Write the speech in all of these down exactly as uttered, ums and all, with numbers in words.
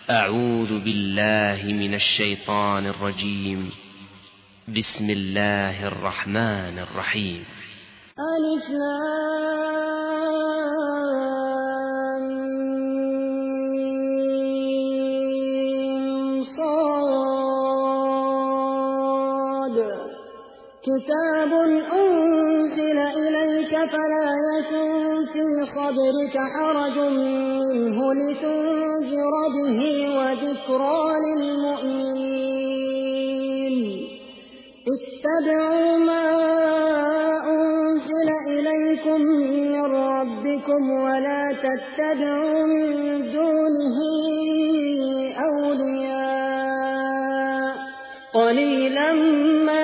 أعوذ بالله من الشيطان الرجيم. بسم الله الرحمن الرحيم. ألف لام صاد كتاب أنزل إليك فلا يكن في صدرك حرج منه لتنذر به وذكرى للمؤمنين. اتبعوا ما أنزل إليكم من ربكم ولا تتبعوا من دونه أولياء قليلا ما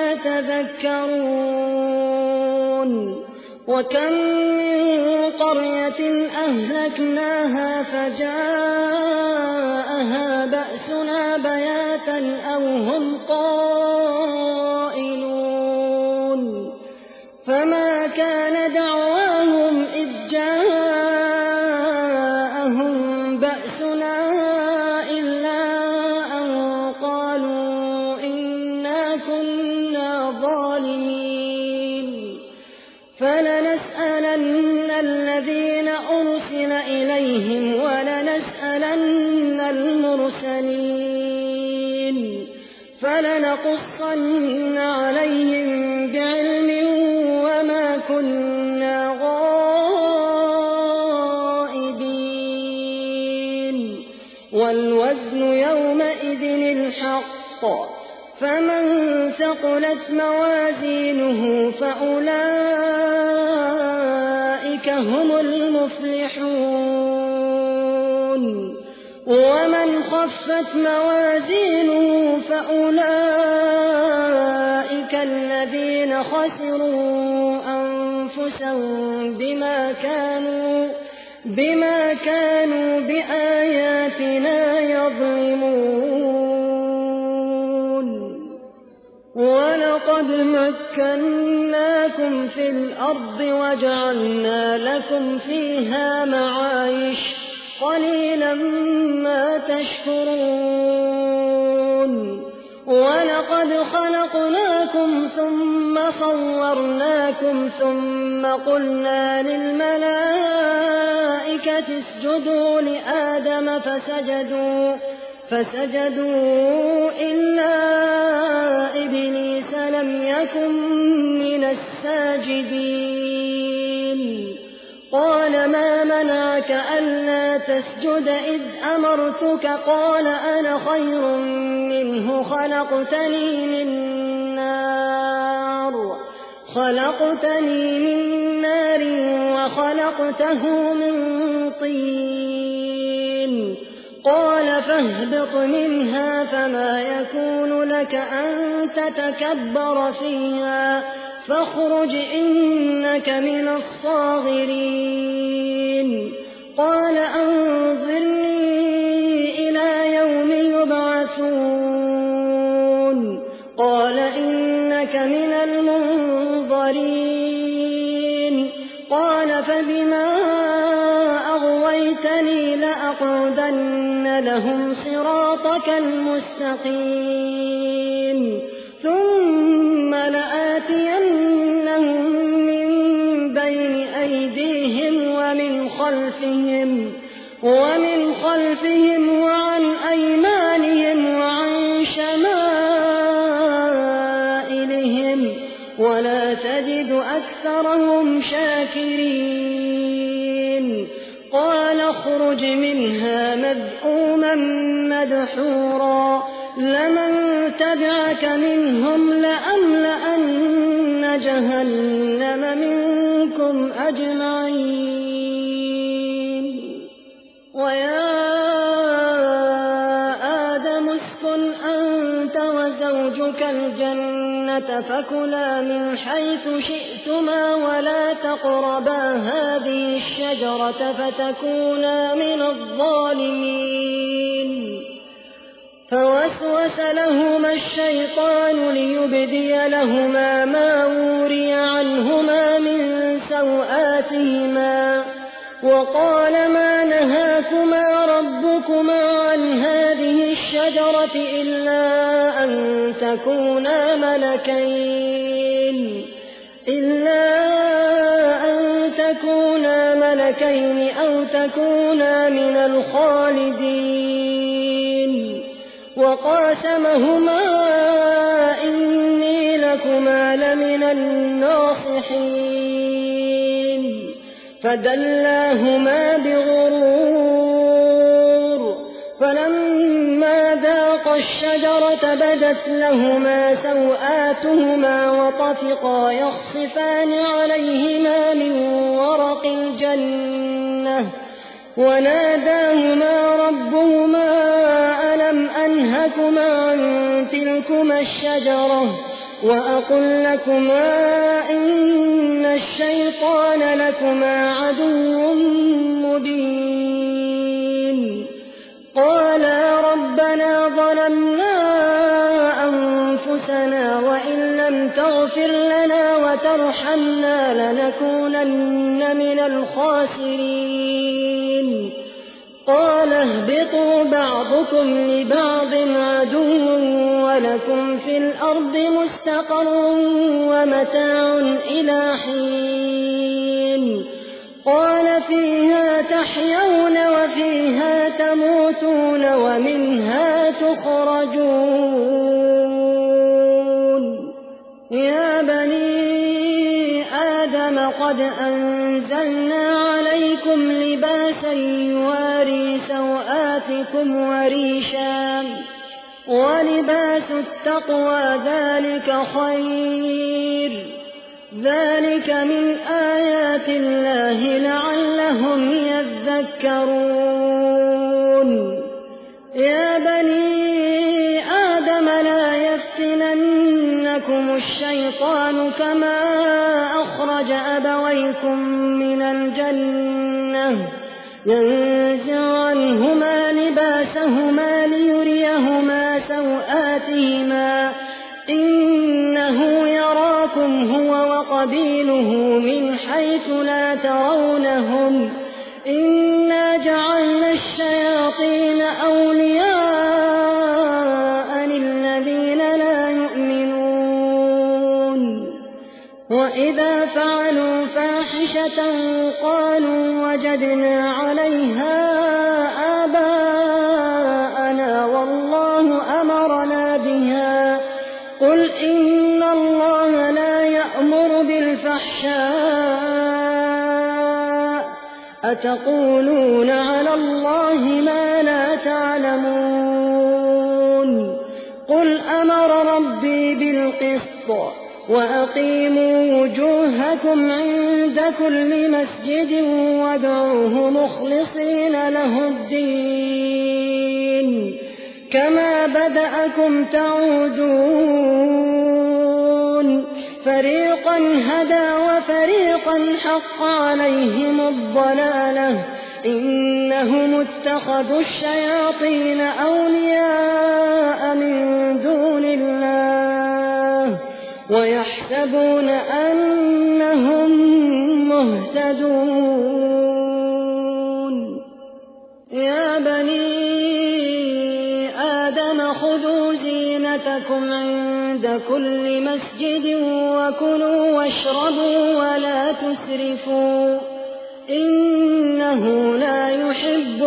تذكرون. وكم من قرية أهلكناها فجاءها بأسنا بياتا أو هم قائلون فما كان دعواهم إذ جاءهم بأسنا إلا أن قالوا إنا كنا ظالمين. فلنسألن الذين أرسل إليهم ولنسألن المرسلين فلنقصن عليهم بعلم وما كنا غائبين. والوزن يومئذ الحق فمن ثقلت موازينه فأولئك هم المفلحون. ومن خفت موازينه فأولئك الذين خسروا أنفسهم بما كانوا بما كانوا بآياتنا يظلمون. ولقد مكناكم في الأرض وجعلنا لكم فيها معايش قليلا ما تشكرون. ولقد خلقناكم ثم صورناكم ثم قلنا للملائكة اسجدوا لآدم فسجدوا فسجدوا إلا إبليس لم يكن من الساجدين. قال ما منعك ألا تسجد إذ أمرتك؟ قال أنا خير منه خلقتني من نار خلقتني من نار وخلقته من طين. قال فاهبط منها فما يكون لك أن تتكبر فيها فاخرج إنك من الصاغرين. قال أنظرني إلى يوم يبعثون. قال إنك من المنظرين. قال فبما أغويتني لأقعدن لهم صراطك المستقيم ثم لآتينهم من بين أيديهم ومن خلفهم ومن خلفهم وعن أيمانهم وعن شمائلهم ولا تجد أكثرهم شاكرين. قال اخرج منها مذءوما مدحورا لمن تبعك منهم لأملأن جهنم منكم أجمعين. ويا آدم اسكن أنت وزوجك الجنة فكلا من حيث شئتما ولا تقربا هذه الشجرة فتكونا من الظالمين. فوسوس لهما الشيطان ليبدي لهما ما وري عنهما من سوآتهما وقال ما نهاكما ربكما عن هذه الشجرة إلا أن تكونا ملكين إلا أن تكونا ملكين أو تكونا من الخالدين وقاسمهما إني لكما لمن الناصحين فدلاهما بغرور فلما ذاقا الشجرة بدت لهما سوآتهما وطفقا يخصفان عليهما من ورق الجنة وناداهما ربهما ألم أنهكما عن تلكما الشجرة وأقل لكما إن الشيطان لكما عدو مبين قالا ربنا ظلمنا أنفسنا وإن لم تغفر لنا وترحمنا لنكونن من الخاسرين قال اهبطوا بعضكم لبعض عدو ولكم في الأرض مستقر ومتاع إلى حين قال فيها تحيون وفيها تموتون ومنها تخرجون يا بني آدم قد أنزلنا عليكم لباسا يواري سوآتكم وريشا ولباس التقوى ذلك خير ذلك من آيات الله لعلهم يذكرون يا بني آدم لا يفتننكم الشيطان كما أخرج أبويكم من الجنة ينزع عنهما لباسهما ليريهما سوآتهما إنه يراكم هو وقبيله من حيث لا ترونهم إنا جعلنا الشياطين أولياء للذين لا يؤمنون وإذا فعلوا فاحشة قالوا وجدنا عليها آباءنا والله أمرنا بها قل إن الله لا يأمر بالفحشاء أتقولون على الله ما لا تعلمون قل أمر ربي بالقسط وأقيموا وجوهكم عند كل مسجد وادعوه مخلصين له الدين كما بدأكم تعودون فريقا هدى وفريقا حق عليهم الضلالة إنهم اتخذوا الشياطين أولياء من دون الله ويحسبون أنهم مهتدون يا بني آدم خذوا زينتكم عند كل مسجد وكلوا واشربوا ولا تسرفوا إنه لا يحب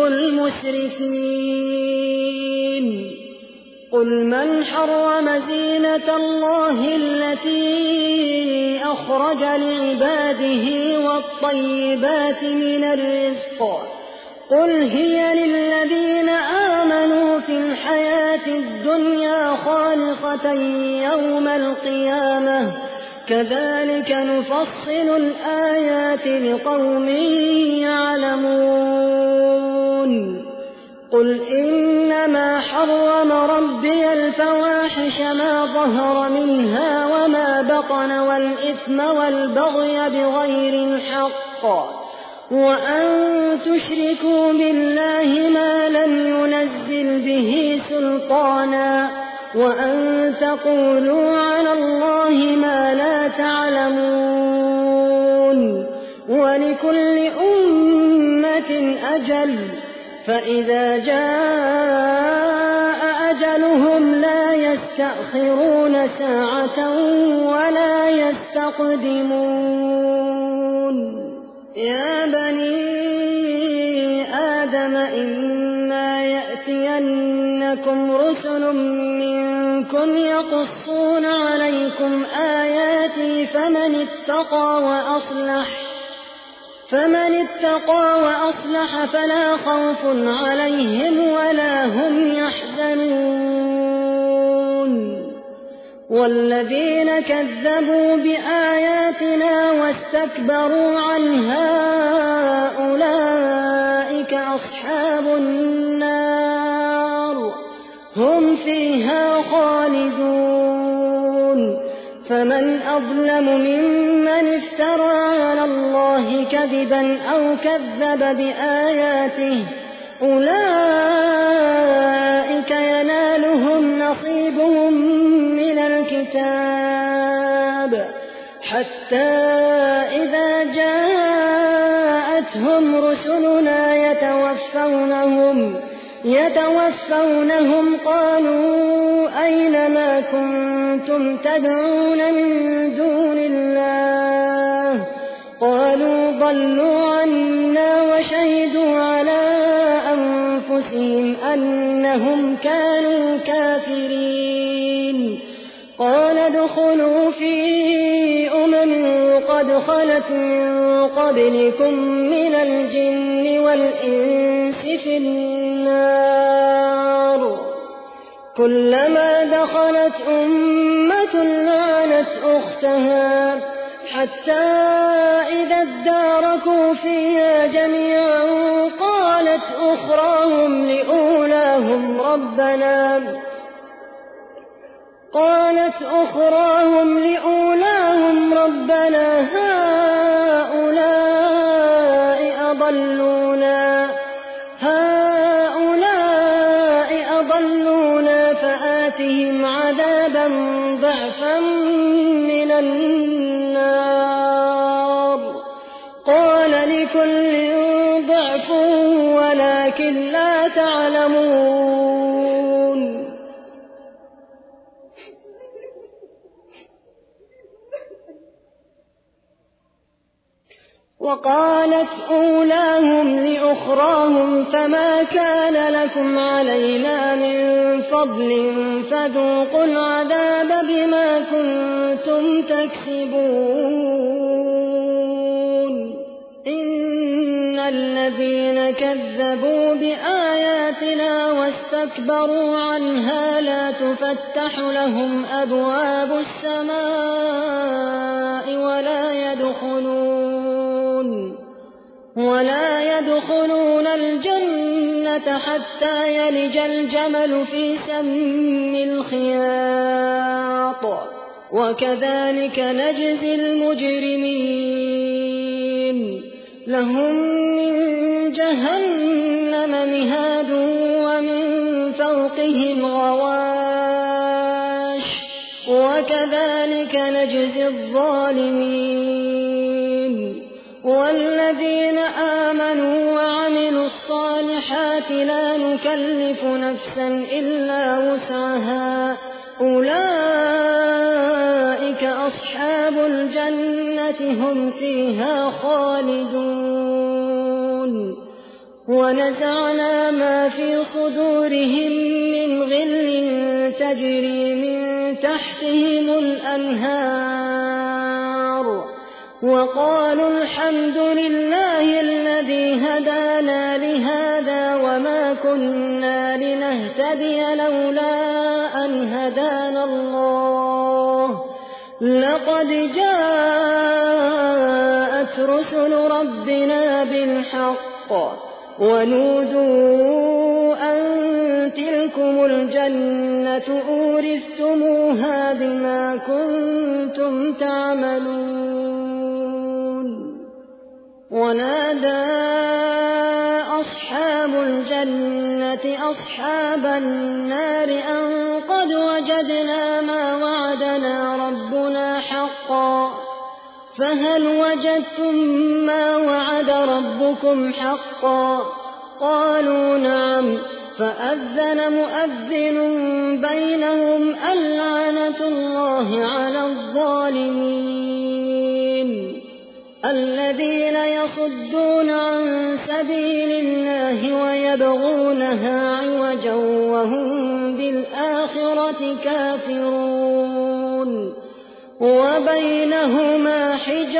المسرفين قل من حرم زينة الله التي أخرج لعباده والطيبات من الرزق قل هي للذين آمنوا في الحياة الدنيا خالصة يوم القيامة كذلك نفصل الآيات لقوم يعلمون قل إنما حرم ربي الفواحش ما ظهر منها وما بطن والإثم والبغي بغير الحق وأن تشركوا بالله ما لم ينزل به سلطانا وأن تقولوا على الله ما لا تعلمون ولكل أمة أجل فإذا جاء يستأخرون ساعة ولا يستقدمون يا بني آدم إما يأتينكم رسل منكم يقصون عليكم آياتي فمن اتقى وأصلح فمن اتقى وأصلح فلا خوف عليهم ولا هم يحزنون والذين كذبوا بآياتنا واستكبروا عنها أولئك أصحاب النار هم فيها خالدون فمن أظلم ممن افترى على الله كذبا أو كذب بآياته أولئك ينالهم نصيبهم من الكتاب حتى إذا جاءتهم رسلنا يتوفونهم يتوفونهم قالوا أين ما كنتم تدعون من دون الله قالوا ضلوا عنا وشهدوا على أنفسهم أنهم كانوا كافرين قال ادخلوا في أمم قد خلت من قبلكم من الجن والإنس في النار كلما دخلت أمة لعنت أختها حتى إذا اداركوا فيها جميعا قالت أخراهم لأولاهم ربنا قالت أخراهم لأولاهم ربنا هؤلاء أضلونا هؤلاء أضلونا فآتهم عذابا ضعفا من النار قال لكل ضعف ولكن لا تعلمون وقالت أولاهم لأخراهم فما كان لكم علينا من فضل فذوقوا العذاب بما كنتم تكسبون إن الذين كذبوا بآياتنا واستكبروا عنها لا تفتح لهم أبواب السماء ولا يدخلون ولا يدخلون الجنة حتى يلج الجمل في سم الخياط وكذلك نجزي المجرمين لهم من جهنم مهاد ومن فوقهم غواش وكذلك نجزي الظالمين والذين آمنوا وعملوا الصالحات لا نكلف نفسا إلا وسعها أولئك أصحاب الجنة هم فيها خالدون ونزعنا ما في صدورهم من غل تجري من تحتهم الأنهار وقالوا الحمد لله الذي هدانا لهذا وما كنا لنهتدي لولا أن هدانا الله لقد جاءت رسل ربنا بالحق ونودوا أن تلكم الجنة أورثتموها بما كنتم تعملون ونادى أصحاب الجنة أصحاب النار أن قد وجدنا ما وعدنا ربنا حقا فهل وجدتم ما وعد ربكم حقا قالوا نعم فأذن مؤذن بينهم اللعنة الله على الظالمين الذين يصدون عن سبيل الله ويبغونها عوجا وهم بالآخرة كافرون وبينهما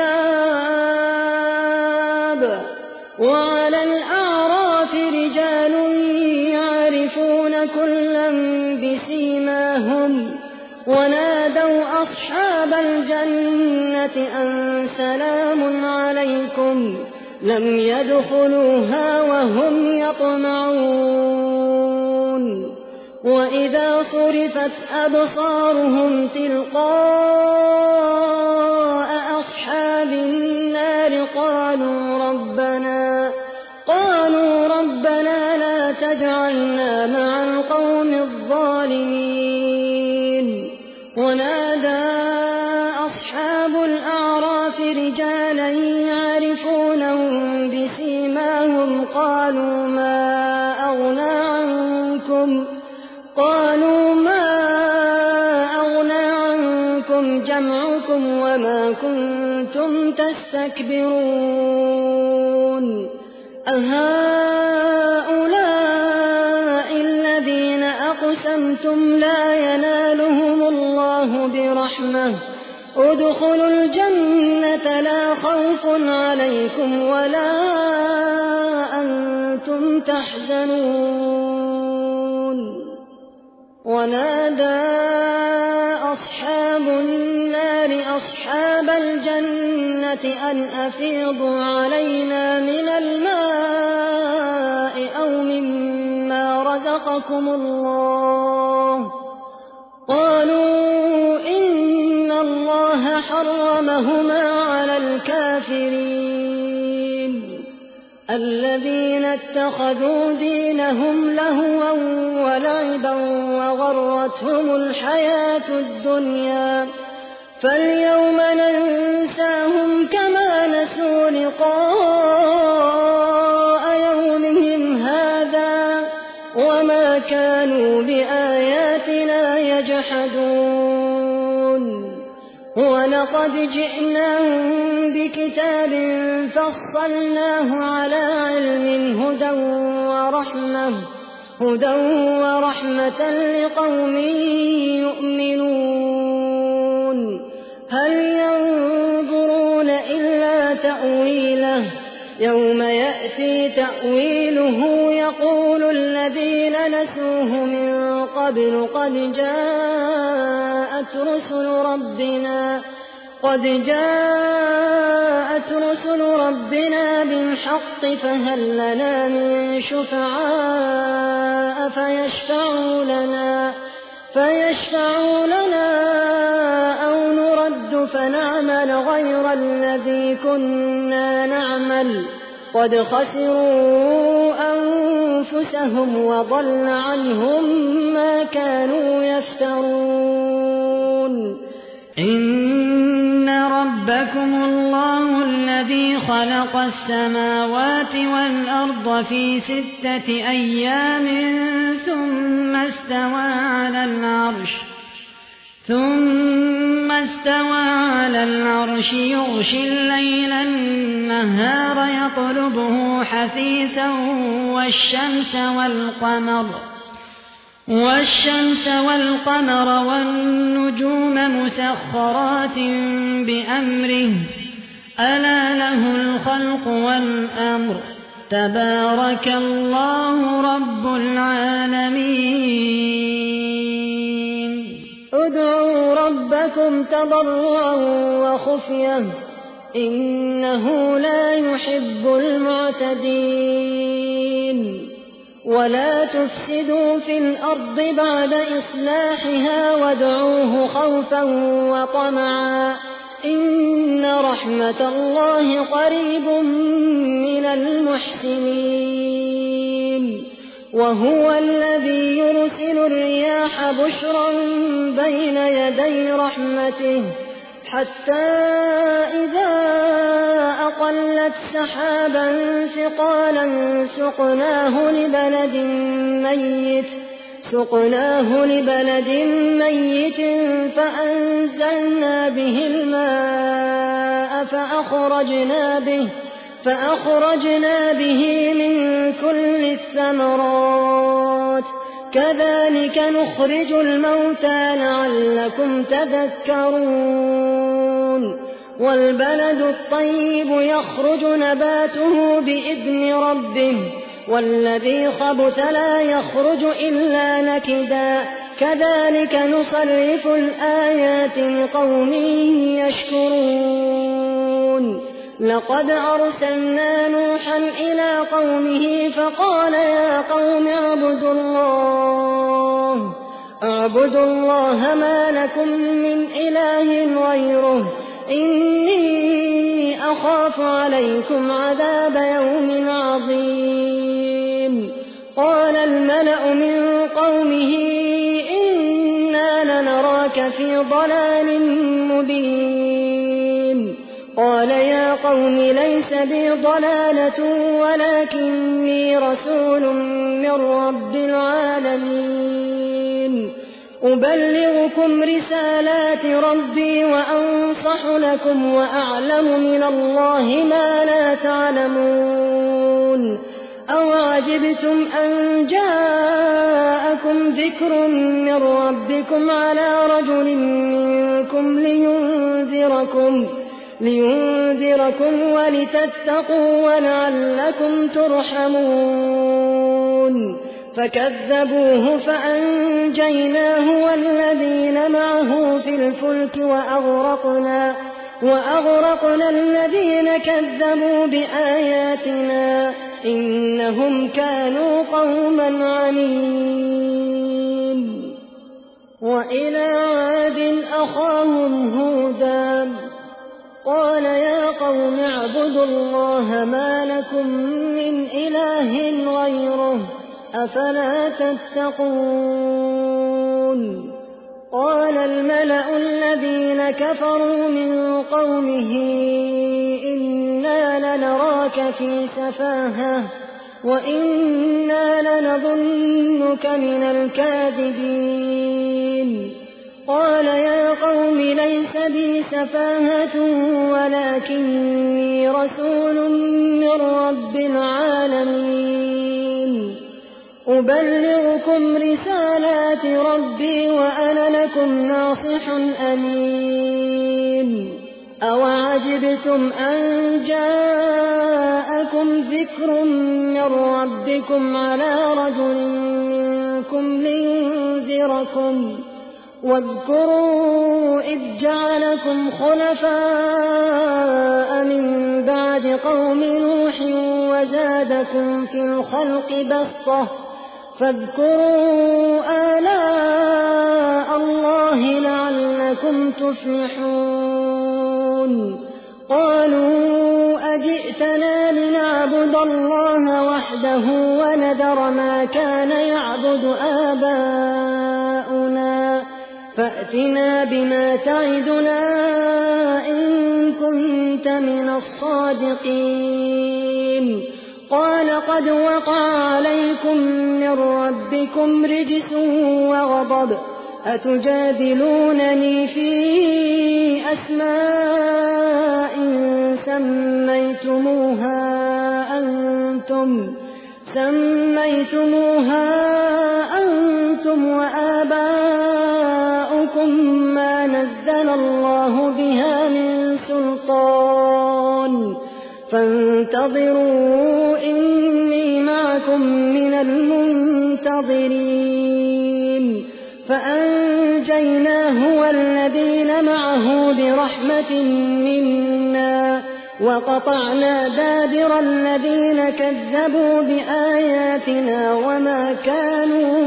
حجاب وعلى الأعراف رجال يعرفون كلا بسيماهم ونادوا أصحاب الجنة أن سلام عليكم لم يدخلوها وهم يطمعون وإذا صرفت أبصارهم تلقاء أصحاب النار قالوا ربنا قالوا ربنا لا تجعلنا مع القوم الظالمين ونادى أصحاب الأعراف رجالا يعرفونهم بسيماهم قالوا ما أغنى عنكم قالوا ما أغنى عنكم جمعكم وما كنتم تستكبرون أهؤلاء الذين أقسمتم لا ينالهم الله برحمة ادخلوا الجنة لا خوف عليكم ولا أنتم تحزنون ونادى أصحاب النار أصحاب الجنة أن أفيضوا علينا من الماء أو مما رزقكم الله قالوا إن الله حرمهما على الكافرين الذين اتخذوا دينهم لهوا ولعبا وغرتهم الحياة الدنيا فاليوم ننساهم كما نسوا لقاء يومهم هذا وما كانوا بآياتنا يجحدون ولقد جئناهم بكتاب فصلناه على علم هدى ورحمة هدى ورحمة لقوم يؤمنون هل ينظرون إلا تأويله يوم يأتي تأويله يقول الذين نسوه من قبل قد جاءت رسل ربنا قد جاءت رسل ربنا بالحق فهل لنا من شفعاء فيشفعوا لنا فيشفعوا لنا أو نرد فنعمل غير الذي كنا نعمل قد خسروا أنفسهم وضل عنهم ما كانوا يفترون إن ربكم الله الذي خلق السماوات والأرض في ستة أيام ثم استوى على العرش ثم استوى على العرش يغشي الليل النهار يطلبه حثيثا والشمس والقمر والشمس والقمر والنجوم مسخرات بأمره ألا له الخلق والأمر تبارك الله رب العالمين ادعوا ربكم تضرعا وخفية إنه لا يحب المعتدين ولا تفسدوا في الأرض بعد إصلاحها وادعوه خوفا وطمعا إن رحمة الله قريب من المحسنين وهو الذي يرسل الرياح بشرا بين يدي رحمته حتى إذا أقلت سحابا ثقالا سقناه لبلد ميت سقناه لبلد ميت فأنزلنا به الماء فأخرجنا به فأخرجنا به من كل الثمرات كذلك نخرج الموتى لعلكم تذكرون والبلد الطيب يخرج نباته بإذن ربه والذي خبث لا يخرج إلا نكدا كذلك نصرف الآيات لقوم يشكرون لقد أرسلنا نوحا إلى قومه فقال يا قوم اعبدوا الله اعبدوا الله ما لكم من إله غيره إني أخاف عليكم عذاب يوم عظيم قال الملأ من قومه إنا لنراك في ضلال مبين قال يا قوم ليس بي ضلالة ولكني رسول من رب العالمين أبلغكم رسالات ربي وأنصح لكم وأعلم من الله ما لا تعلمون أوعجبتم أن جاءكم ذكر من ربكم على رجل منكم لينذركم لينذركم ولتتقوا ولعلكم ترحمون فكذبوه فأنجيناه والذين معه في الفلك وأغرقنا, وأغرقنا الذين كذبوا بآياتنا إنهم كانوا قوما عمين وإلى عاد أخاهم هودا قال يا قوم اعبدوا الله ما لكم من إله غيره أفلا تتقون قال الملأ الذين كفروا من قومه إنا لنراك في سفاهة وإنا لنظنك من الكاذبين قال يا قوم ليس بي سفاهة ولكني رسول من رب العالمين أبلغكم رسالات ربي وأنا لكم ناصح أمين أوعجبتم أن جاءكم ذكر من ربكم على رجل منكم لينذركم واذكروا إذ جعلكم خلفاء من بعد قوم نوح وزادكم في الخلق بسطة فاذكروا آلاء الله لعلكم تفلحون قالوا أجئتنا لنعبد الله وحده ونذر ما كان يعبد آباؤنا فأتنا بما تعدنا إن كنت من الصادقين قال قد وقع عليكم من ربكم رجس وغضب أتجادلونني في أسماء سميتموها أنتم سميتموها أنتم وآباؤكم ما نزل الله بها من سلطان فانتظروا إني معكم من المنتظرين فأنجيناه والذين معه برحمة منا وقطعنا دابر الذين كذبوا بآياتنا وما كانوا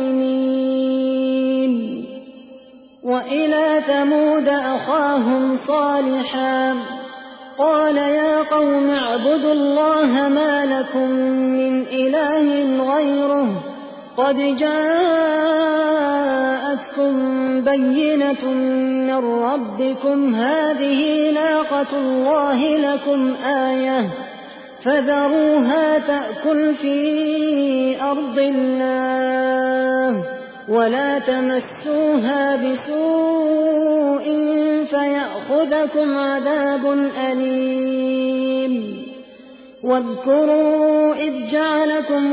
مؤمنين وإلى ثمود أخاهم صالحا قال يا قوم اعبدوا الله ما لكم من إله غيره قد جاءتكم بينة من ربكم هذه ناقة الله لكم آية فذروها تأكل في أرض الله ولا تمسوها بسوء فيأخذكم عذاب أليم واذكروا إذ جعلكم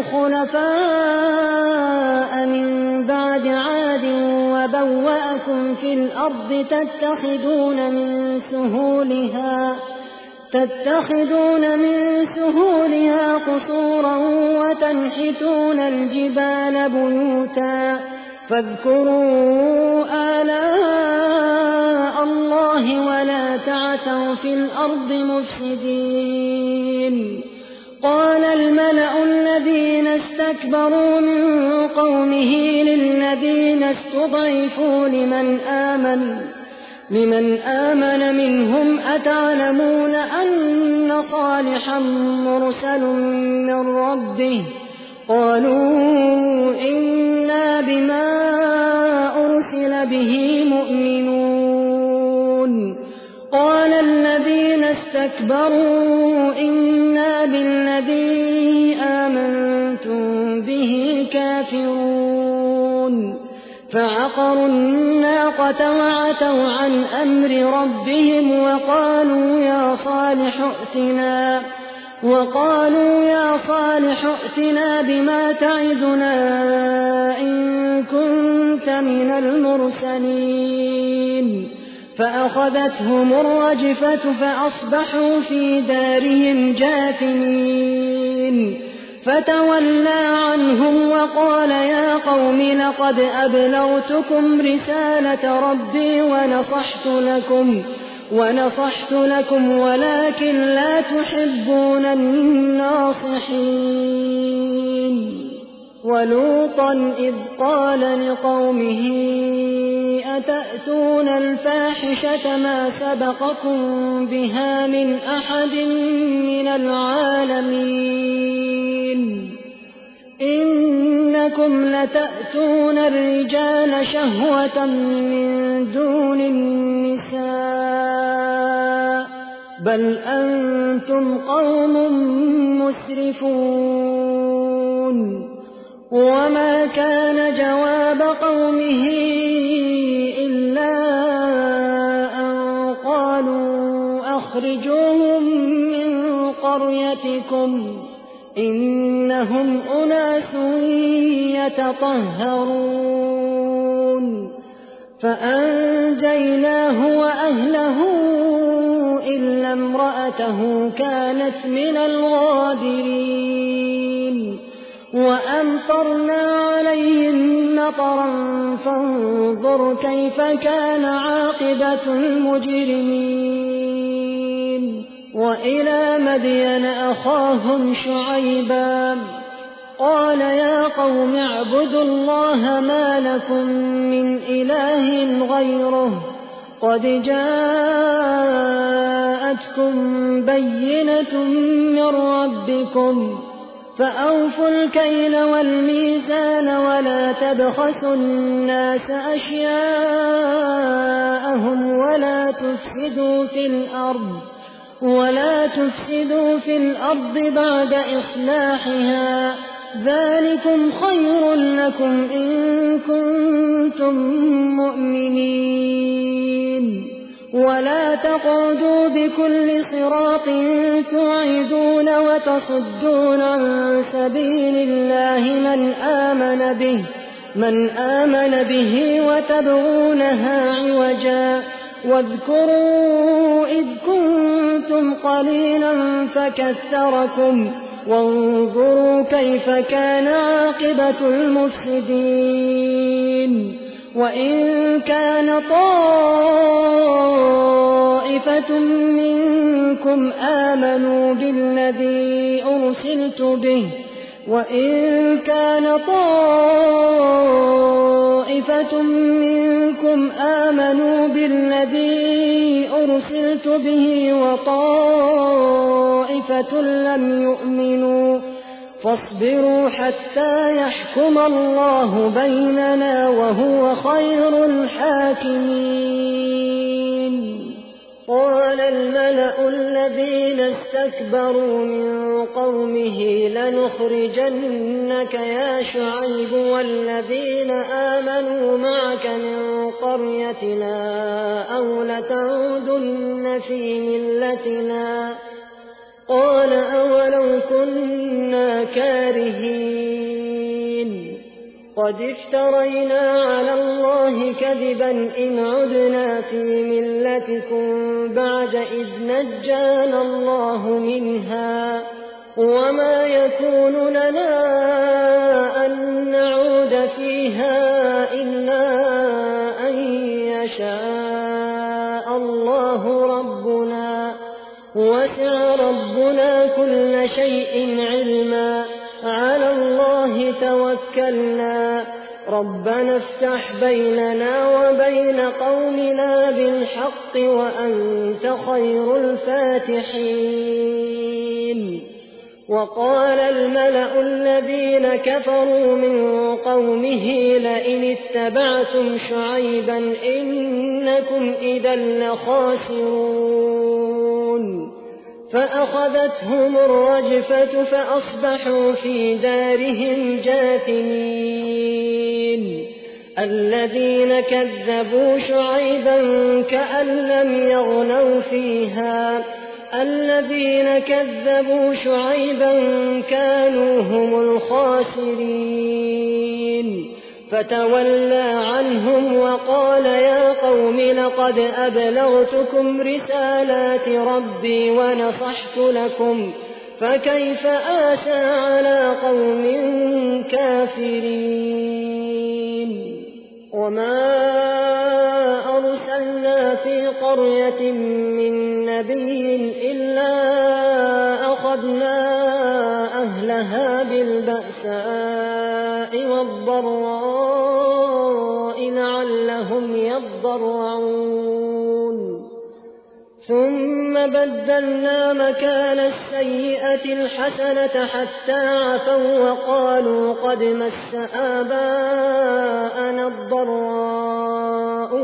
خلفاء من بعد عاد وبوأكم في الأرض تتخذون من سهولها تتخذون من سهولها قصورا وتنحتون الجبال بيوتا فاذكروا آلاء الله ولا تعثوا في الأرض مفسدين قال الملأ الذين استكبروا من قومه للذين استضعفوا لمن آمن لمن آمن منهم أتعلمون أن صالحا مرسل من ربه قالوا إنا بما أرسل به مؤمنون قال الذين استكبروا إنا بالذي آمنتم به كافرون فعقروا الناقة وعتوا عن أمر ربهم وقالوا يا صالح ائتنا وقالوا يا صالح ائتنا بما تعدنا إن كنت من المرسلين فأخذتهم الرجفة فأصبحوا في دارهم جاثمين فتولى عنهم وقال يا قوم لقد أبلغتكم رسالة ربي ونصحت لكم ونصحت لكم ولكن لا تحبون الناصحين ولوطا إذ قال لقومه أتأتون الفاحشة ما سبقكم بها من أحد من العالمين إنكم لتأتون الرجال شهوة من دون النساء بل أنتم قوم مسرفون وما كان جواب قومه إلا أن قالوا أخرجوهم من قريتكم إنهم أناس يتطهرون فأنجيناه وأهله إلا امرأته كانت من الغابرين وأمطرنا عليهم مطرا فانظر كيف كان عاقبة المجرمين وإلى مدين أخاهم شعيبا قال يا قوم اعبدوا الله ما لكم من إله غيره قد جاءتكم بينة من ربكم فأوفوا الكيل والميزان ولا تبخسوا الناس أشياءهم ولا تفسدوا في الأرض ولا تفسدوا في الأرض بعد إصلاحها ذلكم خير لكم إن كنتم مؤمنين ولا تقعدوا بكل صراط توعدون وتصدون عن سبيل الله من آمن به من آمن به وتبغونها عوجا واذكروا إذ كنتم قليلا فكثركم وانظروا كيف كان عاقبة المفسدين وإن كان طائفة منكم آمنوا بالذي أرسلت به وإن كان طائفة منكم آمنوا بالذي أرسلت به وطائفة لم يؤمنوا فاصبروا حتى يحكم الله بيننا وهو خير الحاكمين. قال الملأ الذين استكبروا من قومه لنخرجنك يا شعيب والذين آمنوا معك من قريتنا أو لتعودن في ملتنا. قال أولو كنا كارهين قد افترينا على الله كذبا إن عدنا في ملتكم بعد إذ نجانا الله منها وما يكون لنا أن نعود فيها إلا أن يشاء الله ربنا وسع ربنا كل شيء علما على الله توكلنا ربنا افتح بيننا وبين قومنا بالحق وأنت خير الفاتحين. وقال الملأ الذين كفروا من قومه لئن اتبعتم شعيبا إنكم إذا لخاسرون. فأخذتهم الرجفة فأصبحوا في دارهم جاثمين. الذين كذبوا شعيبا كأن لم يغنوا فيها الذين كذبوا شعيبا كانوا هم الخاسرين. فتولى عنهم وقال يا قوم لقد أبلغتكم رسالات ربي ونصحت لكم فكيف آسى على قوم كافرين. وما أرسلنا في قرية من نبي إلا أخذنا أهلها بالبأساء والضراء لعلهم يضرعون. ثم بدلنا مكان السيئة الحسنة حتى عفوا وقالوا قد مس آباءنا الضراء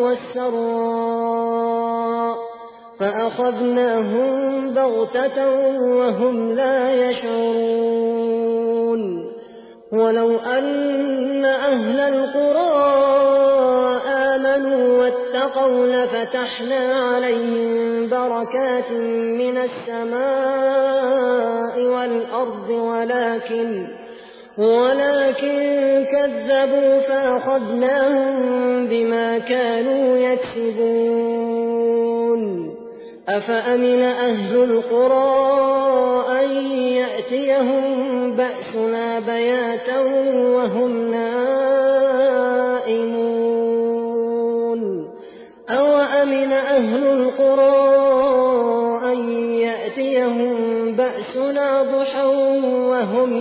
والسراء فأخذناهم بغتة وهم لا يشعرون. ولو أن أهل القرى آمنوا واتقوا لفتحنا عليهم بركات من السماء والأرض ولكن ولكن كذبوا فأخذناهم بما كانوا يكسبون. أفأمن أهل القرى أن يأتيهم بأسنا بياتا وهم نائمون. أوأمن أهل القرى أن يأتيهم بأسنا ضحى وهم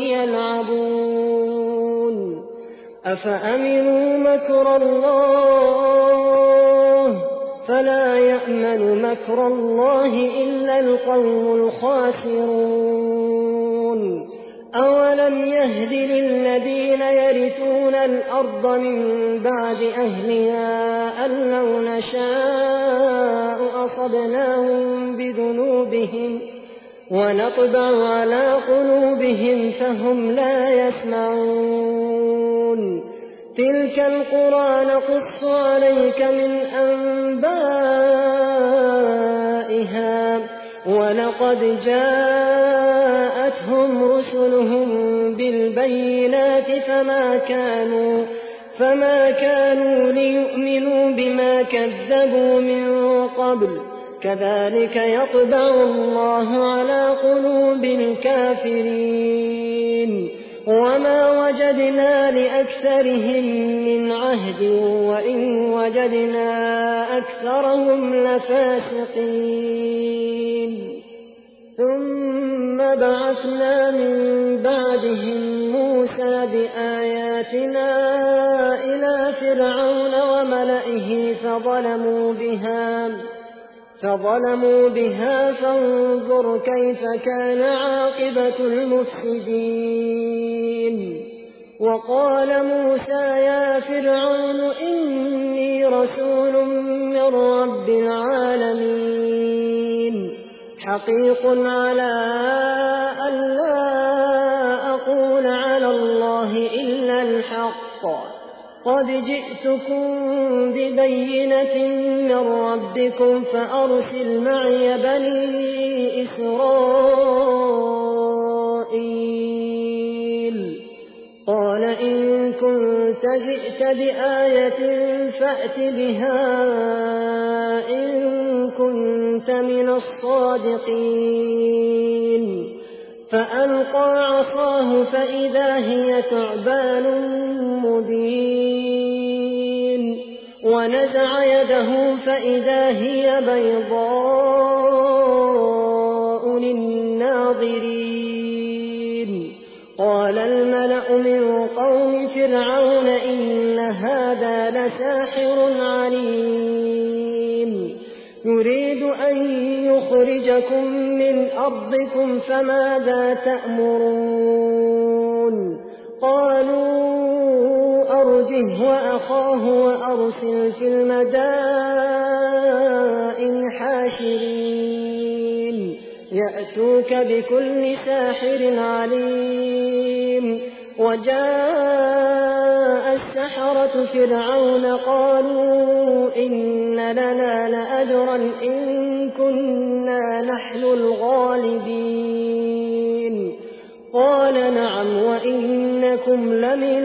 يلعبون. أفأمنوا مكر الله فلا يأمن مكر الله إلا القوم الخاسرون. أولم يهد للذين يرثون الأرض من بعد أهلها أن لو نشاء أصبناهم بذنوبهم ونطبع على قلوبهم فهم لا يسمعون. تلك القرى نقص عليك من أنبائها ولقد جاءتهم رسلهم بالبينات فما كانوا فما كانوا ليؤمنوا بما كذبوا من قبل كذلك يطبع الله على قلوب الكافرين. وما وجدنا لأكثرهم من عهد وإن وجدنا أكثرهم لفاسقين. ثم بعثنا من بعدهم موسى بآياتنا إلى فرعون وملئه فظلموا بها فظلموا بها فانظر كيف كان عاقبة المفسدين. وقال موسى يا فرعون إني رسول من رب العالمين حقيق على ألا أقول على الله إلا الحق قد جئتكم ببينة من ربكم فأرسل معي بني إسرائيل. قال إن كنت جئت بآية فأت بها إن كنت من الصادقين. فألقى عصاه فإذا هي ثعبان مبين ونزع يده فإذا هي بيضاء للناظرين. قال الملأ من قوم فرعون إن هذا لساحر عليم يريد أن يخرجكم من أرضكم فماذا تأمرون؟ قالوا أرجه وأخاه وأرسل في المدائن حاشرين يأتوك بكل ساحر عليم. وجاء السحرة فرعون قالوا إن لنا لأجرا إن كنا نحن الغالبين. قال نعم وإنكم لمن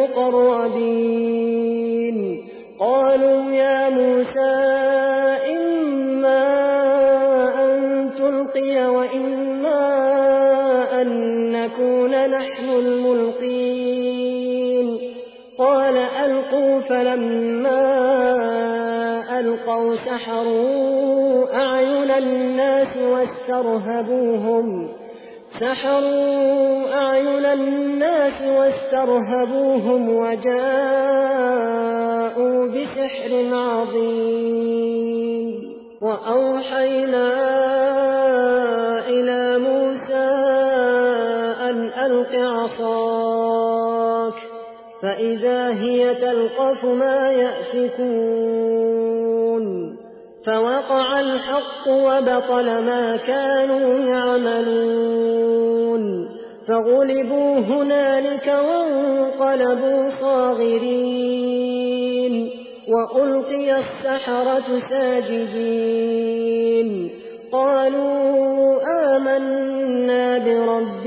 المقربين. قالوا يا موسى إما أن تلقي وإما أن نكون نحن الملقين. قال ألقوا فلما ألقوا سحروا أعين الناس واسترهبوهم سحروا أعين الناس واسترهبوهم وجاءوا بسحر عظيم. وأوحينا إلى موسى أن ألق عصاك فإذا هي تلقف ما يأفكون. فوقع الحق وبطل ما كانوا يعملون فغلبوا هنالك وانقلبوا صاغرين وألقي السحرة ساجدين. قالوا آمنا برب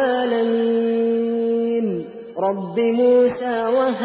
العالمين رب موسى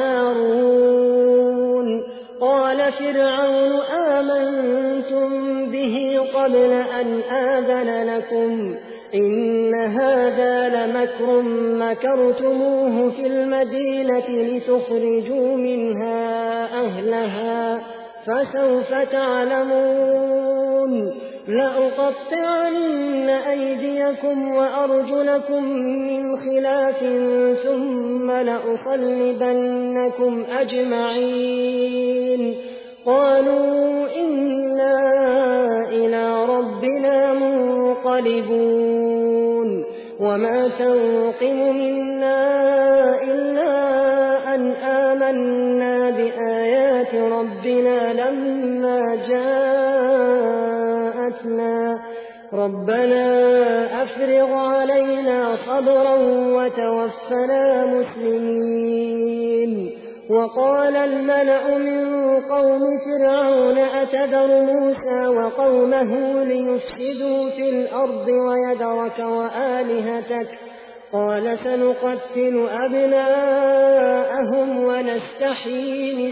وهارون. قال فرعون آمنتم به قبل أن آذن لكم إن هذا لمكر مكرتموه في المدينة لتخرجوا منها أهلها فسوف تعلمون. لأقطعن أيديكم وأرجلكم من خلاف ثم لأصلبنكم أجمعين. قالوا إنا إلى ربنا منقلبون. وما تنقم منا إلا أن آمنا بآيات ربنا لما جاءتنا ربنا أفرغ علينا صبرا وتوفنا مسلمين. وقال الملأ من قوم فرعون أتذر موسى وقومه ليفسدوا في الأرض ويذرك وآلهتك قال سنقتل أبناءهم ونستحيي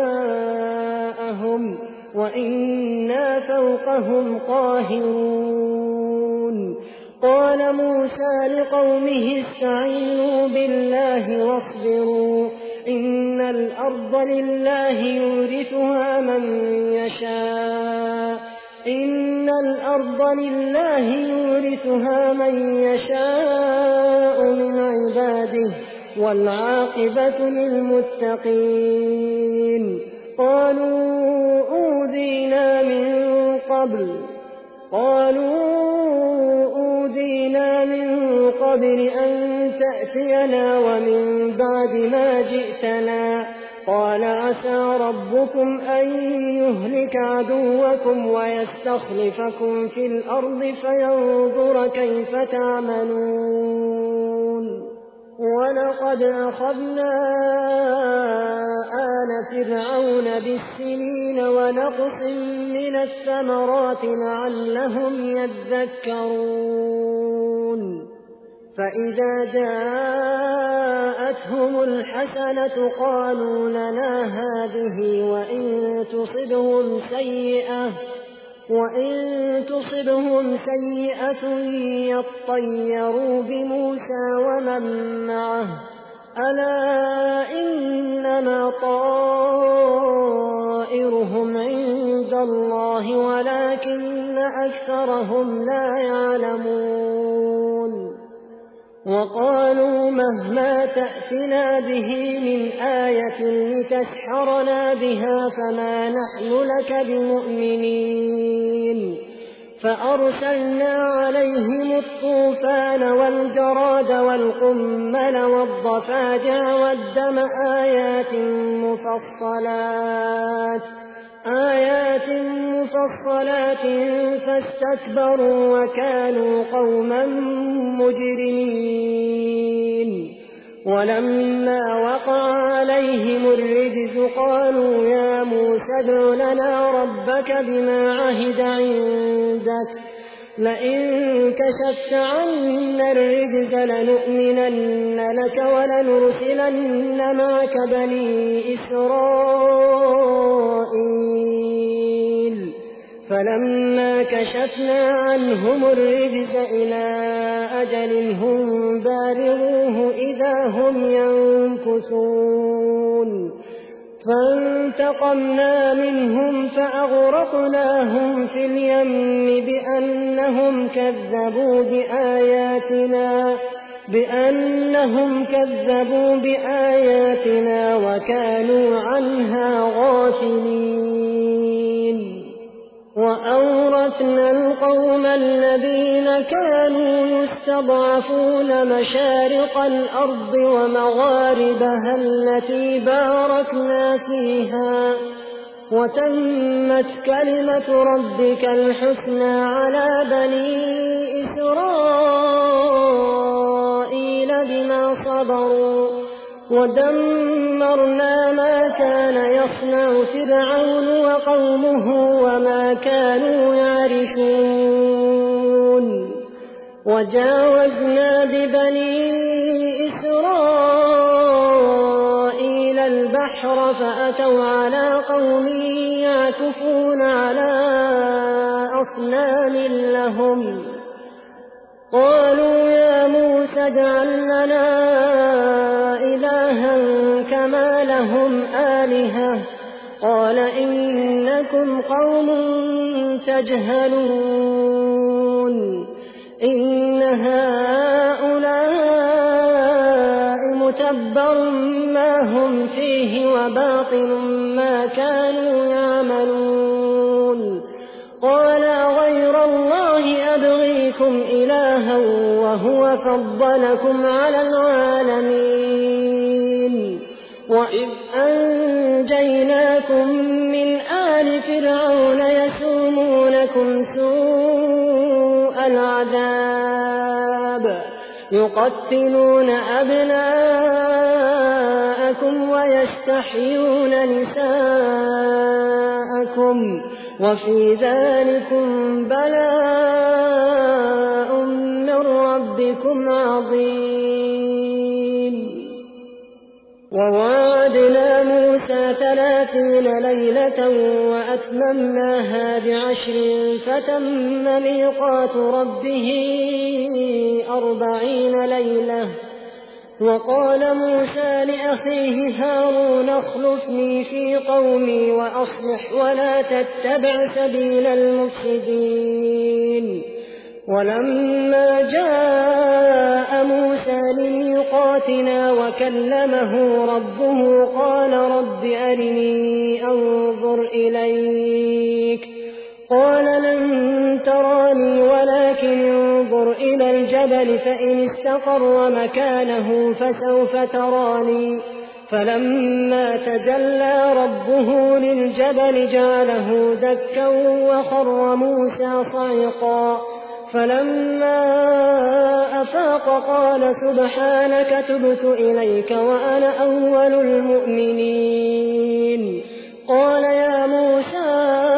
نساءهم وإنا فوقهم قاهرون. قال موسى لقومه استعينوا بالله واصبروا إن الأرض لله يورثها من يشاء إن الأرض لله يورثها من يشاء من عباده والعاقبة للمتقين. قالوا أوذينا من قبل تأتينا ومن بعد ما جئتنا. قال عسى ربكم أن يهلك عدوكم ويستخلفكم في الأرض فينظر كيف تعملون. ولقد أخذنا آل فرعون بالسنين ونقص من الثمرات لعلهم يذكرون. فإذا جاءتهم الحسنة قالوا لنا هذه وإن تصبهم سيئة وإن تصبهم سيئة يطيروا بموسى ومن معه ألا إنما طائرهم عند الله ولكن أكثرهم لا يعلمون. وقالوا مهما تأتنا به من آية لتسحرنا بها فما نحن لك بمؤمنين. فأرسلنا عليهم الطوفان والجراد والقمل والضفادع والدم آيات مفصلات آيات مفصلات فاستكبروا وكانوا قوما مجرمين. ولما وقع عليهم الرجز قالوا يا موسى ادع لنا ربك بما عهد عندك لئن كشفت عنا الرجز لنؤمنن لك ولنرسلن معك بني إسرائيل. فلما كشفنا عنهم الرجز إلى أجل هم بالغوه إذا هم ينكثون. فانتقمنا منهم فأغرقناهم في اليم بأنهم كذبوا بآياتنا بأنهم كذبوا بآياتنا وكانوا عنها غافلين. وأورثنا القوم الذين كانوا يستضعفون مشارق الأرض ومغاربها التي باركنا فيها وتمت كلمة ربك الحسنى على بني إسرائيل بما صبروا ودمرنا ما كان يصنع فرعون وقومه وما كانوا يعرشون. وجاوزنا ببني إسرائيل البحر فأتوا على قوم يعكفون على أصنام لهم قالوا يا موسى اجعل لنا إلها كما لهم آلهة قال إنكم قوم تجهلون. إن هؤلاء متبر ما هم فيه وباطل ما كانوا يعملون. قال غير الله أبغيكم إلها وهو فضلكم على العالمين. وإذ أنجيناكم من آل فرعون يسومونكم سوء العذاب يقتلون أبناءكم ويستحيون نساءكم وفي ذلكم بلاء من ربكم عظيم. ووعدنا موسى ثلاثين ليلة وأتممناها بعشر فتم ميقات ربه أربعين ليلة. وقال موسى لأخيه هارون اخلفني في قومي وأصلح ولا تتبع سبيل المفسدين. ولما جاء موسى لميقاتنا وكلمه ربه قال رب أرني أنظر إليك قال لن تراني ولكن انظر إلى إلى الجبل فإن استقر مكانه فسوف تراني فلما تجلى ربه للجبل جعله دكا وخر موسى صعقا فلما أفاق قال سبحانك تبت إليك وأنا أول المؤمنين قال يا موسى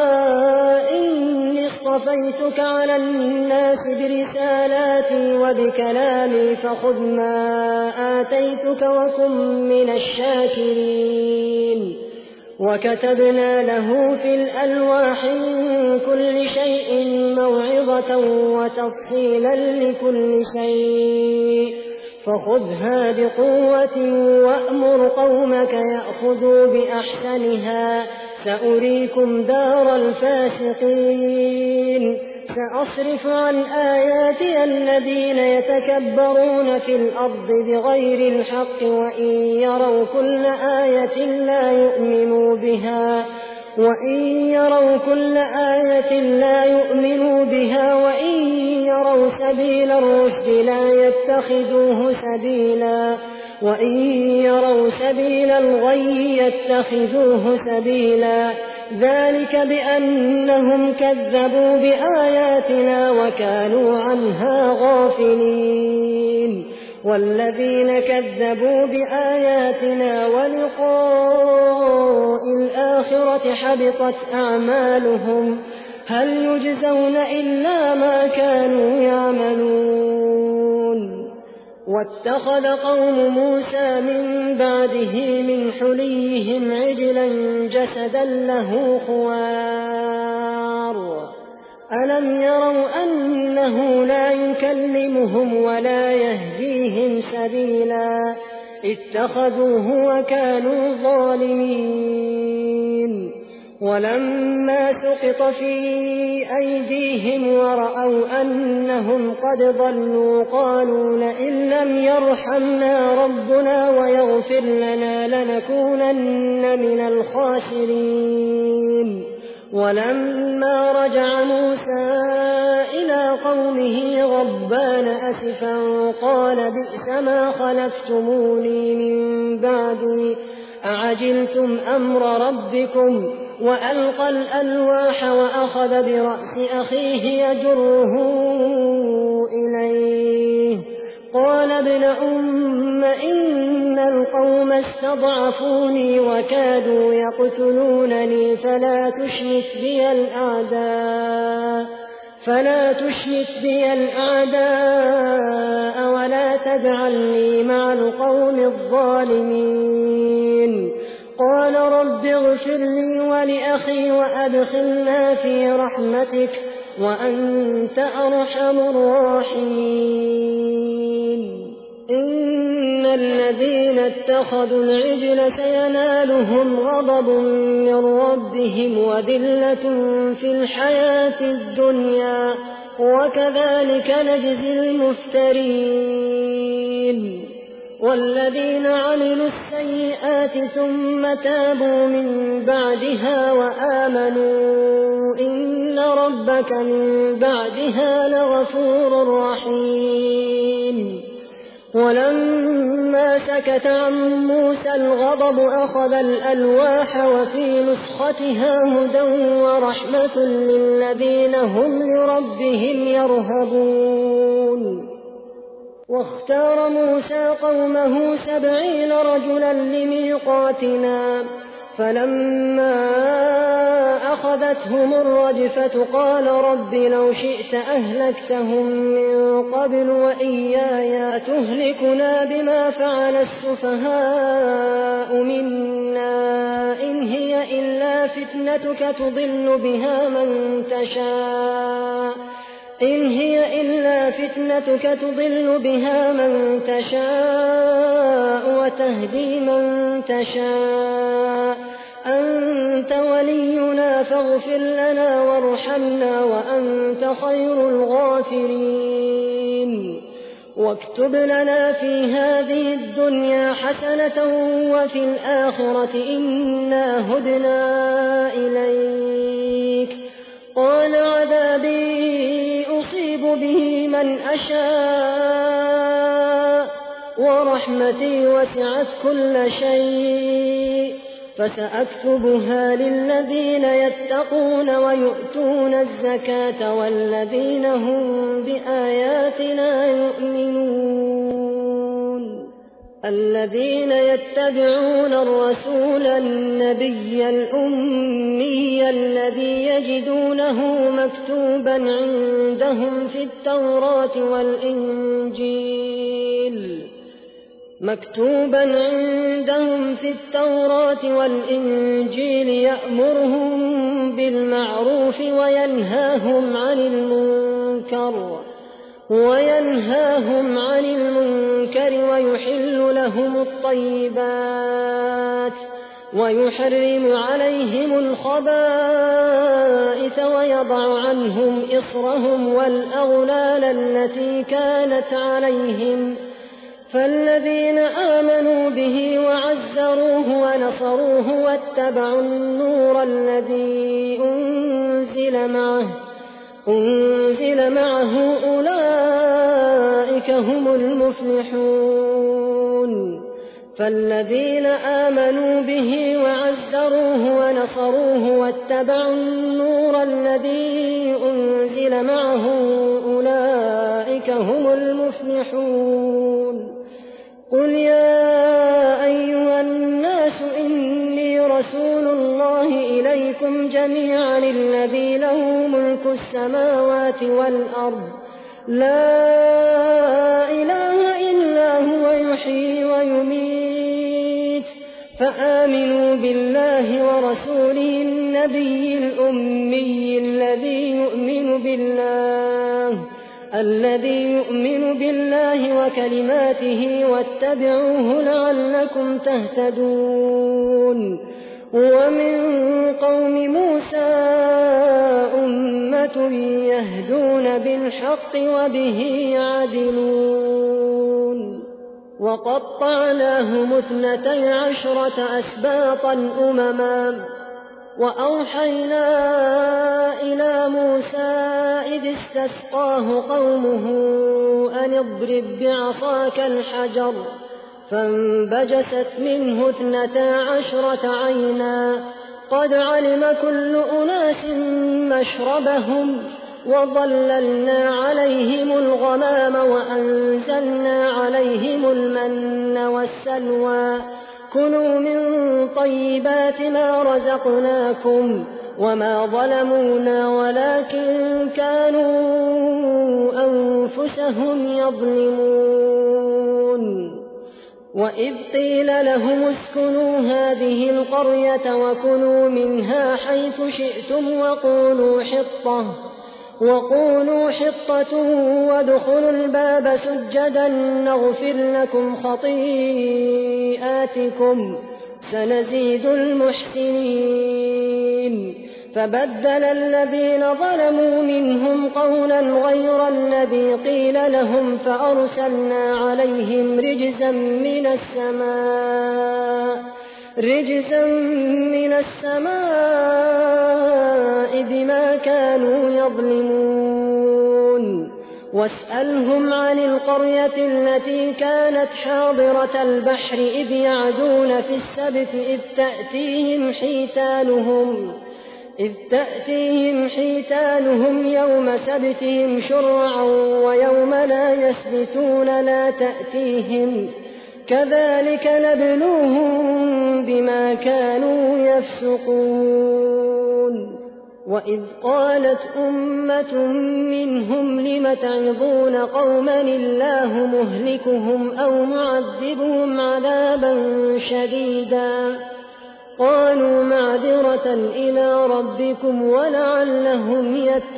إني اصطفيتك على الناس برسالاتي وبكلامي فخذ ما آتيتك وكن من الشاكرين وكتبنا له في الألواح من كل شيء موعظة وتفصيلا لكل شيء فخذها بقوة وأمر قومك يأخذوا بأحسنها سأريكم دار الفاسقين سأصرف عن آياتي الذين يتكبرون في الأرض بغير الحق وإن يروا كل آية لا يؤمنوا بها وإن يروا كل آية لا يؤمنوا بها وإن يروا سبيل الرشد لا يتخذوه سبيلا وإن يروا سبيل الغي يتخذوه سبيلا ذلك بأنهم كذبوا بآياتنا وكانوا عنها غافلين والذين كذبوا بآياتنا ولقاء الآخرة حبطت أعمالهم هل يجزون إلا ما كانوا يعملون واتخذ قوم موسى من بعده من حليهم عجلا جسدا له خوار ألم يروا أنه لا يكلمهم ولا يهديهم سبيلا اتخذوه وكانوا ظالمين ولما سقط في أيديهم ورأوا أنهم قد ضلوا قالوا لئن لم يرحمنا ربنا ويغفر لنا لنكونن من الخاسرين ولما رجع موسى إلى قومه غضبان أسفا قال بئس ما خلفتموني من بعدي أعجلتم أمر ربكم وألقى الألواح وأخذ برأس أخيه يجره إليه قال ابن أم إن القوم استضعفوني وكادوا يقتلونني فلا تشمت بي الأعداء فلا تشمت بي الأعداء ولا تجعلني مع القوم الظالمين قال رب اغفر لي ولأخي وأدخلنا في رحمتك وأنت أرحم الراحمين إن الذين اتخذوا العجل سينالهم غضب من ربهم وذلة في الحياة الدنيا وكذلك نجزي المفترين والذين عملوا السيئات ثم تابوا من بعدها وآمنوا إن ربك من بعدها لغفور رحيم ولما سكت عن موسى الغضب أخذ الألواح وفي نسختها هدى ورحمة للذين هم لربهم يرهبون واختار موسى قومه سبعين رجلا لميقاتنا فلما أخذتهم الرجفة قال رب لو شئت أهلكتهم من قبل وإياي أتهلكنا بما فعل السفهاء منا إن هي إلا فتنتك تضل بها من تشاء إن هي إلا فتنتك تضل بها من تشاء وتهدي من تشاء أنت ولينا فاغفر لنا وارحمنا وأنت خير الغافرين واكتب لنا في هذه الدنيا حسنة وفي الآخرة إنا هدنا إليك قال عذابي أصيب به من أشاء ورحمتي وسعت كل شيء فسأكتبها للذين يتقون ويؤتون الزكاة والذين هم بآياتنا يؤمنون الذين يتبعون الرسول النبي الأمي الذي يجدونه مكتوبا عندهم في التوراة والإنجيل مكتوبا عندهم في التوراة والإنجيل يأمرهم بالمعروف وينهاهم عن المنكر وينهاهم عن المنكر ويحل لهم الطيبات ويحرم عليهم الخبائث ويضع عنهم إصرهم والأغلال التي كانت عليهم فالذين آمنوا به وعزروه ونصروه واتبعوا النور الذي أنزل معه أنزل معه أولئك هم المفلحون فالذين آمنوا به وعزروه ونصروه واتبعوا النور الذي أنزل معه أولئك هم المفلحون قل يا أيها الناس إني رسول الله إليكم جميعا الذي له ملك السماوات والأرض لا إله إلا هو يحيي ويميت فآمنوا بالله ورسوله النبي الأمي الذي يؤمن بالله الذي يؤمن بالله وكلماته واتبعوه لعلكم تهتدون ومن قوم موسى أمة يهدون بالحق وبه يعدلون وقطعناهم اثنتي عشرة أسباطا أمما وأوحينا إلى موسى إذ استسقاه قومه أن اضرب بعصاك الحجر فانبجست منه اثنتا عشرة عينا قد علم كل أناس مشربهم وظللنا عليهم الغمام وأنزلنا عليهم المن والسلوى كلوا من طيبات ما رزقناكم وما ظلمونا ولكن كانوا أنفسهم يظلمون وإذ قيل لهم اسكنوا هذه القرية وكلوا منها حيث شئتم وقولوا حطة وقولوا حطة وادخلوا الباب سجدا نغفر لكم خطيئاتكم سنزيد المحسنين فبدل الذين ظلموا منهم قولا غير الذي قيل لهم فأرسلنا عليهم رجزا من السماء رجزا من السماء بما كانوا يظلمون واسألهم عن القرية التي كانت حاضرة البحر إذ يعدون في السبت إذ تأتيهم حيتانهم إذ تأتيهم حيتانهم يوم سبتهم شرعا ويوم لا يسبتون لا تأتيهم كذلك نبلوهم بما كانوا يفسقون وإذ قالت أمة منهم لم تعظون قوما الله مهلكهم أو معذبهم عذابا شديدا قالوا معذرة إلى ربكم ولعلهم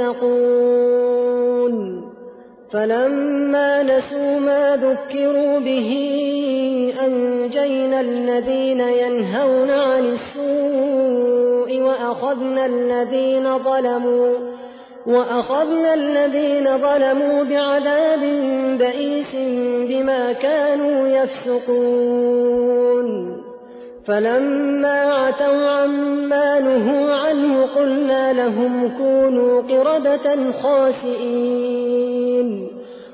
يتقون فلما نسوا ما ذكروا به أنجينا الذين ينهون عن السوء وأخذنا الذين ظلموا وأخذنا الذين ظلموا بعذاب بئيس بما كانوا يفسقون فلما عتوا عما نهوا عنه قلنا لهم كونوا قردة خاسئين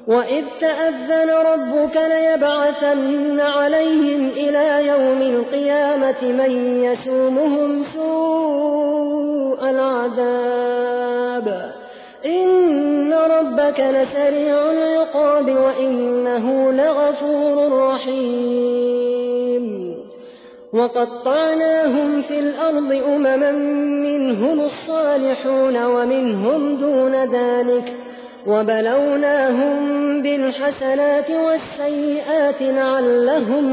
وإذ تأذن ربك ليبعثن عليهم إلى يوم القيامة من يسومهم سوء العذاب إن ربك لسريع العقاب وإنه لغفور رحيم وقطعناهم في الأرض أمما منهم الصالحون ومنهم دون ذلك وبلوناهم بالحسنات والسيئات لعلهم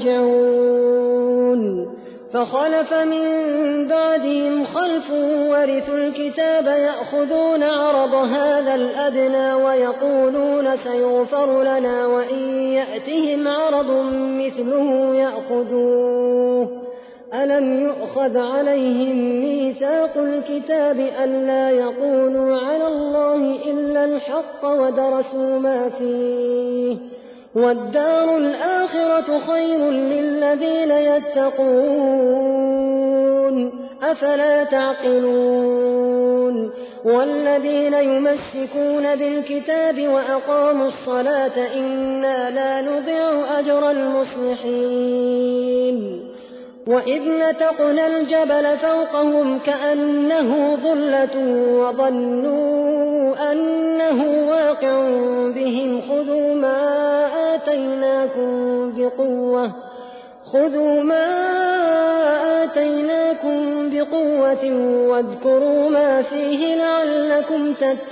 يرجعون فخلف من بعدهم خلف ورثوا الكتاب يأخذون عرض هذا الأدنى ويقولون سيغفر لنا وإن يأتهم عرض مثله يأخذوه ألم يؤخذ عليهم ميثاق الكتاب ألا يقولوا على الله إلا الحق ودرسوا ما فيه والدار الآخرة خير للذين يتقون أفلا تعقلون والذين يمسكون بالكتاب وأقاموا الصلاة إنا لا نضيع أجر المصلحين وإذ نتقنا الجبل فوقهم كأنه ظلة وظنوا أنه واقع بهم خذوا ما آتيناكم بقوة خذوا ما آتيناكم بقوة واذكروا ما فيه لعلكم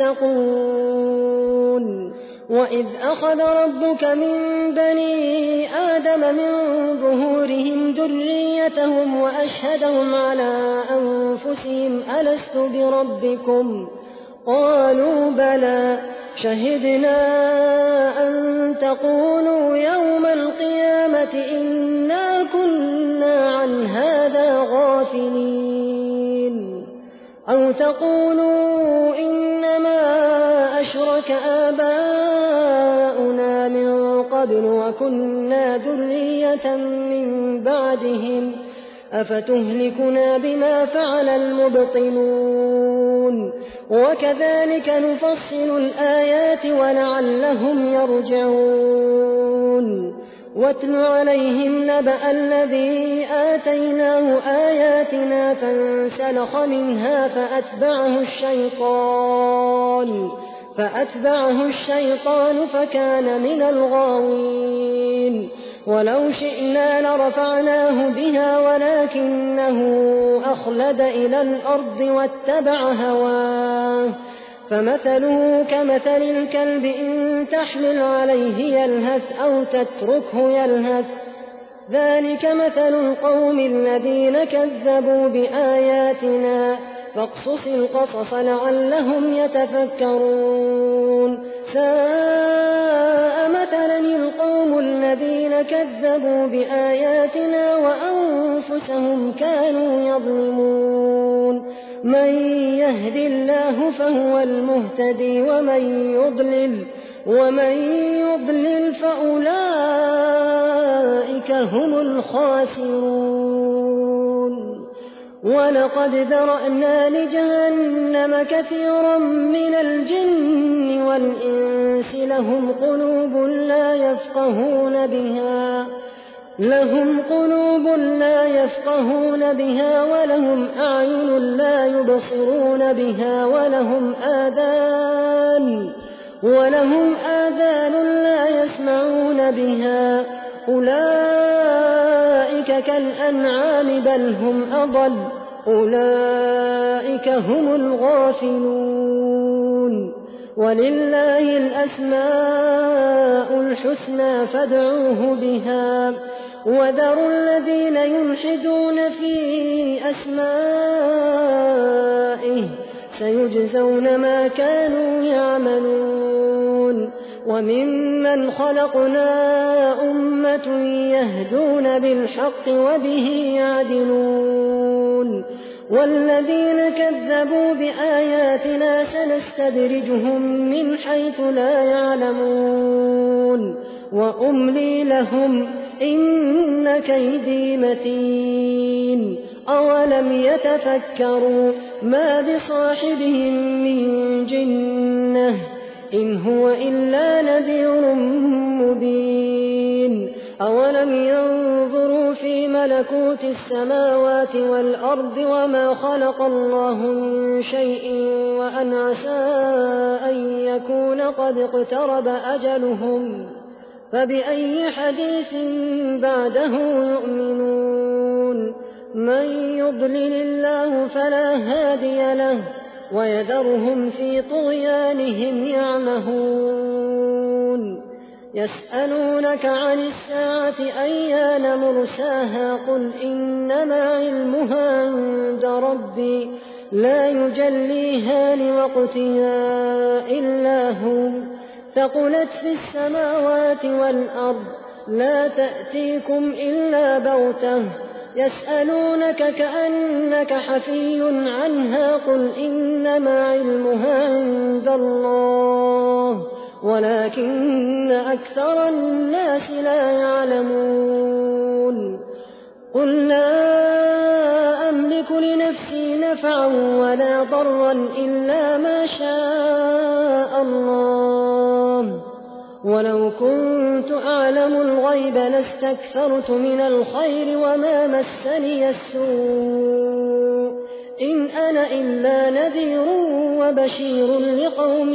تتقون وإذ أخذ ربك من بني آدم من ظهورهم ذريتهم وأشهدهم على أنفسهم ألست بربكم قالوا بلى شهدنا أن تقولوا يوم القيامة إنا كنا عن هذا غافلين أو تقولوا إنما أشرك آباؤنا من قبل وكنا ذرية من بعدهم أفتهلكنا بما فعل المبطلون وكذلك نفصل الآيات ولعلهم يرجعون واتل عليهم نبأ الذي آتيناه آياتنا فانسلخ منها فأتبعه الشيطان فأتبعه الشيطان فكان من الغاوين ولو شئنا لرفعناه بها ولكنه أخلد إلى الأرض واتبع هواه فمثله كمثل الكلب إن تحمل عليه يلهث أو تتركه يلهث ذلك مثل القوم الذين كذبوا بآياتنا فاقصص القصص لعلهم يتفكرون ساء مثلا القوم الذين كذبوا بآياتنا وأنفسهم كانوا يظلمون من يهد الله فهو المهتدي ومن يضلل ومن يضلل فأولئك هم الخاسرون ولقد ذرأنا لجهنم كثيرا من الجن والإنس لهم قلوب لا يفقهون بها لهم قلوب لا يفقهون بها ولهم أعين لا يبصرون بها ولهم آذان ولهم آذان لا يسمعون بها أولئك كالأنعام بل هم أضل أولئك هم الغافلون ولله الأسماء الحسنى فادعوه بها وذروا الذين يلحدون في أسمائه سيجزون ما كانوا يعملون وممن خلقنا أمة يهدون بالحق وبه يعدلون والذين كذبوا بآياتنا سنستدرجهم من حيث لا يعلمون وأملي لهم إن كيدي متين أولم يتفكروا ما بصاحبهم من جنة إن هو إلا نذير مبين أولم ينظروا في ملكوت السماوات والأرض وما خلق الله من شيء وأن عسى أن يكون قد اقترب أجلهم فبأي حديث بعده يؤمنون من يضلل الله فلا هادي له ويذرهم في طغيانهم يعمهون يسألونك عن الساعة أيان مرساها قل إنما علمها عند ربي لا يجليها لوقتها إلا هو ثقلت في السماوات والأرض لا تأتيكم إلا بغتة يسألونك كأنك حفي عنها قل إنما علمها عند الله ولكن أكثر الناس لا يعلمون قل لا أملك لنفسي نفعا ولا ضرا إلا ما شاء الله ولو كنت أعلم الغيب لاستكثرت من الخير وما مسني السوء إن أنا إلا نذير وبشير لقوم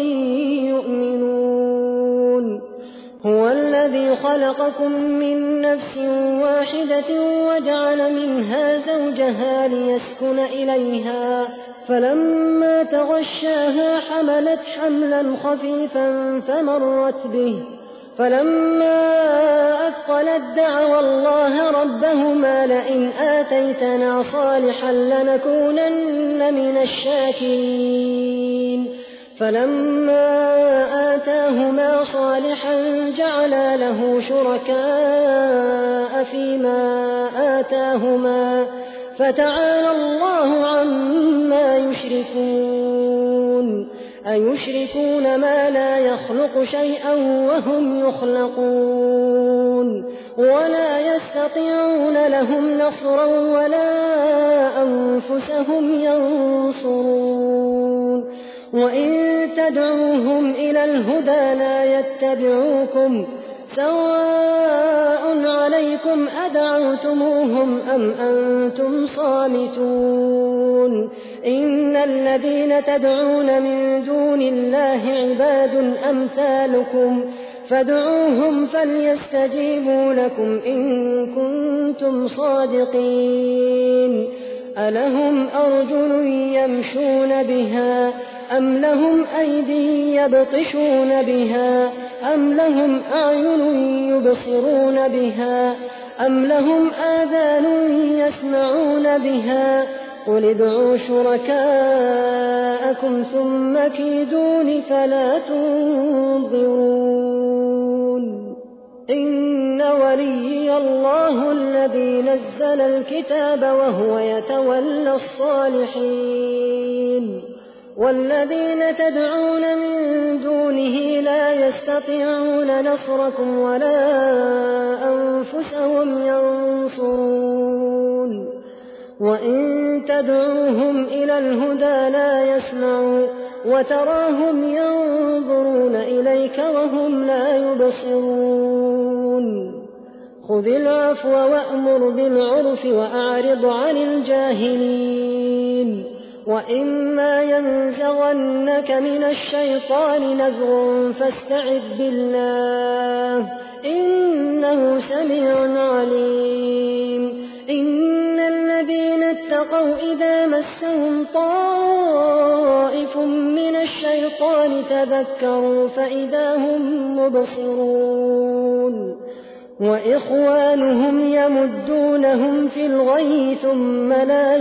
يؤمنون هو الذي خلقكم من نفس واحدة وجعل منها زوجها ليسكن إليها فلما تغشاها حملت حملا خفيفا فمرت به فلما أثقلت دعوا الله ربهما لئن آتيتنا صالحا لنكونن من الشاكرين فلما آتاهما صالحا جعلا له شركاء فيما آتاهما فتعالى الله عما يشركون أيشركون ما لا يخلق شيئا وهم يخلقون ولا يستطيعون لهم نصرا ولا أنفسهم ينصرون وإن تدعوهم إلى الهدى لا يتبعوكم سواء عليكم أدعوتموهم أم أنتم صامتون إن الذين تدعون من دون الله عباد أمثالكم فادعوهم فليستجيبوا لكم إن كنتم صادقين ألهم أرجل يمشون بها أم لهم أيدي يبطشون بها أم لهم أعين يبصرون بها أم لهم آذان يسمعون بها قل ادعوا شركاءكم ثم كيدون فلا تنظرون إن وليي الله الذي نزل الكتاب وهو يتولى الصالحين والذين تدعون من دونه لا يستطيعون نصركم ولا أنفسهم ينصرون وإن تدعوهم إلى الهدى لا يسمعوا وتراهم ينظرون إليك وهم لا يبصرون خذ العفو وأمر بالعرف وأعرض عن الجاهلين وإما ينزغنك من الشيطان نزغ فاستعذ بالله إنه سميع عليم إن الذين اتقوا إذا مسهم طائف من الشيطان تذكروا فإذا هم مبصرون وإخوانهم يمدونهم في الغي ثم لا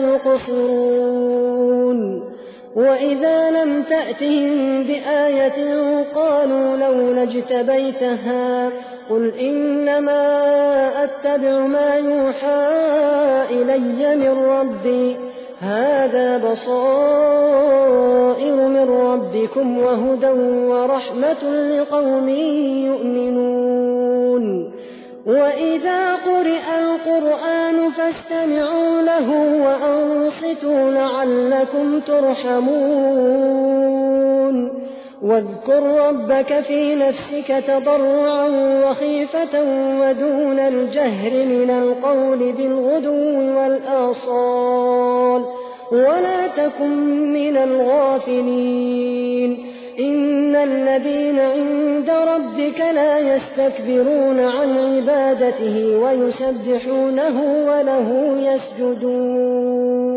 يقصرون وإذا لم تأتهم بآية قالوا لولا اجتبيتها قل إنما أتبع ما يوحى إلي من ربي هذا بصائر من ربكم وهدى ورحمة لقوم يؤمنون وإذا قرئ القرآن فاستمعوا له وأنصتوا لعلكم ترحمون واذكر ربك في نفسك تضرعا وخيفة ودون الجهر من القول بالغدو والآصال ولا تكن من الغافلين إن الذين عند ربك لا يستكبرون عن عبادته ويسبحونه وله يسجدون